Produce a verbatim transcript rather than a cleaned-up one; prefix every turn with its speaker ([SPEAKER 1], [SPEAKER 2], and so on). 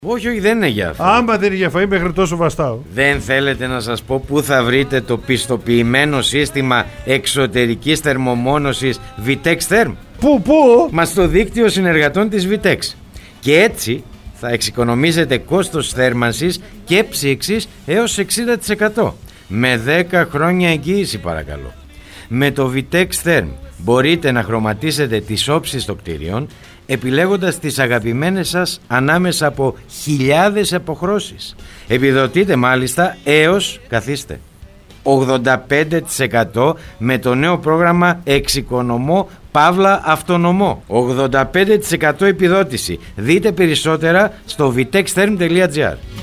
[SPEAKER 1] Όχι, όχι, δεν είναι για αυτό.
[SPEAKER 2] Άμα δεν είναι για φαΐ, μέχρι τόσο βαστάω.
[SPEAKER 1] Δεν θέλετε να σας πω πού θα βρείτε το πιστοποιημένο σύστημα εξωτερικής θερμομόνωσης Vitex Therm?
[SPEAKER 2] Πού, πού?
[SPEAKER 1] Μα στο δίκτυο συνεργατών της Vitex. Και έτσι θα εξοικονομήσετε κόστος θέρμανσης και ψήξης έως εξήντα τοις εκατό. Με δέκα χρόνια εγγύηση, παρακαλώ. Με το Vitex Therm μπορείτε να χρωματίσετε τις όψεις των κτηρίων, επιλέγοντας τις αγαπημένες σας ανάμεσα από χιλιάδες αποχρώσεις. Επιδοτείτε μάλιστα έως, καθίστε, ογδόντα πέντε τοις εκατό με το νέο πρόγραμμα Εξοικονομώ Παύλα Αυτονομώ. ογδόντα πέντε τοις εκατό επιδότηση. Δείτε περισσότερα στο vitex therm τελεία gr.